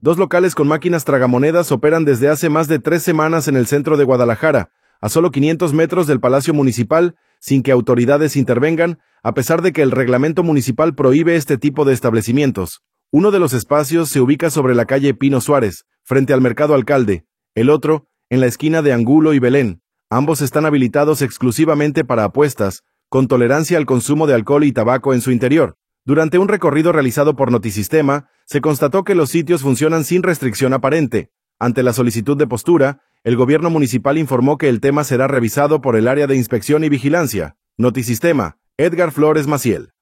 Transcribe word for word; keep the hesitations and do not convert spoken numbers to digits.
Dos locales con máquinas tragamonedas operan desde hace más de tres semanas en el centro de Guadalajara, a solo quinientos metros del Palacio Municipal, sin que autoridades intervengan, a pesar de que el reglamento municipal prohíbe este tipo de establecimientos. Uno de los espacios se ubica sobre la calle Pino Suárez, frente al Mercado Alcalde, el otro, en la esquina de Angulo y Belén. Ambos están habilitados exclusivamente para apuestas, con tolerancia al consumo de alcohol y tabaco en su interior. Durante un recorrido realizado por Notisistema, se constató que los sitios funcionan sin restricción aparente. Ante la solicitud de postura, el gobierno municipal informó que el tema será revisado por el área de inspección y vigilancia. Notisistema, Edgar Flores Maciel.